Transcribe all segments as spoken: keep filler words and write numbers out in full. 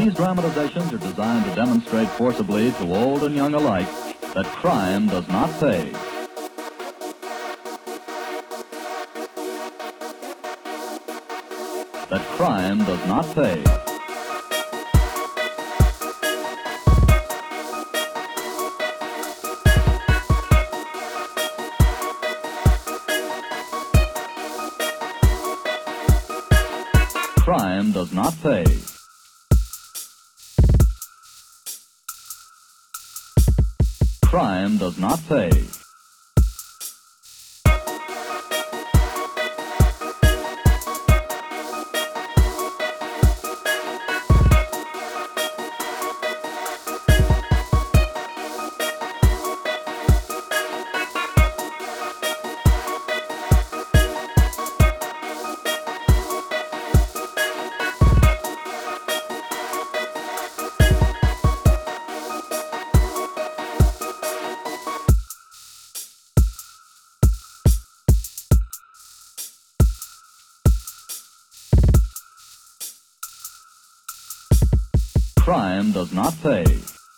These dramatizations are designed to demonstrate forcibly to old and young alike that crime does not pay. That crime does not pay. Crime does not pay. Crime does not pay. Crime does not pay.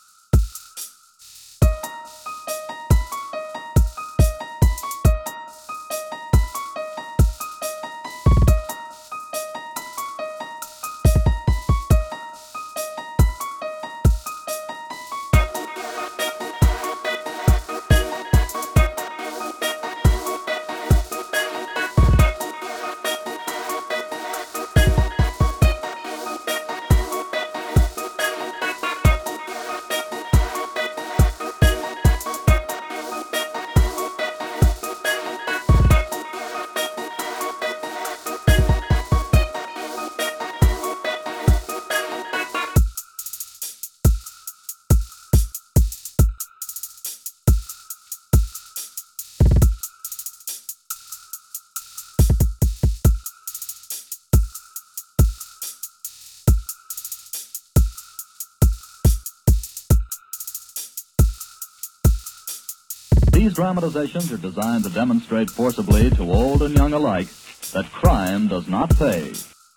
These dramatizations are designed to demonstrate forcibly to old and young alike that crime does not pay.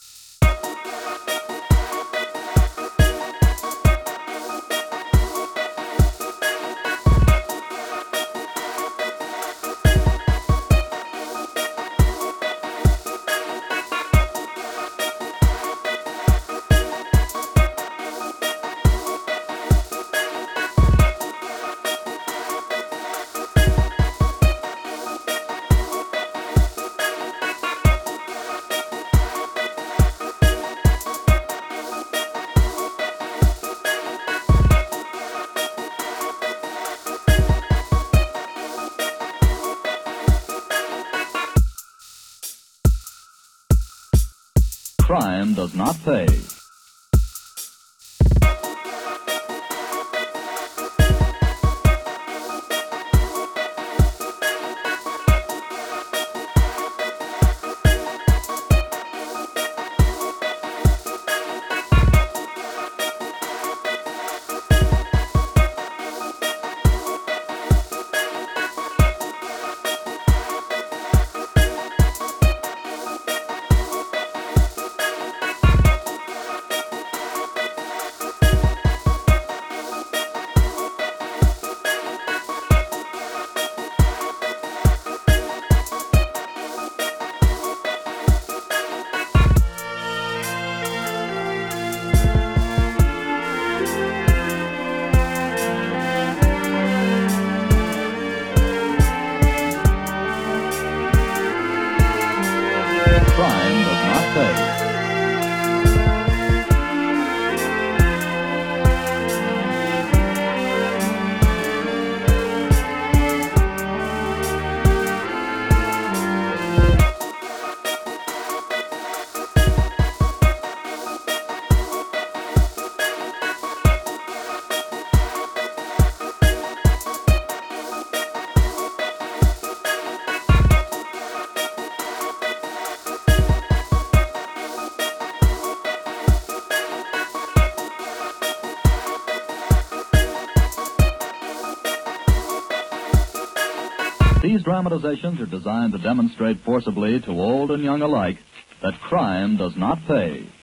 Crime does not pay. Crime does not pay. These dramatizations are designed to demonstrate forcibly to old and young alike that crime does not pay.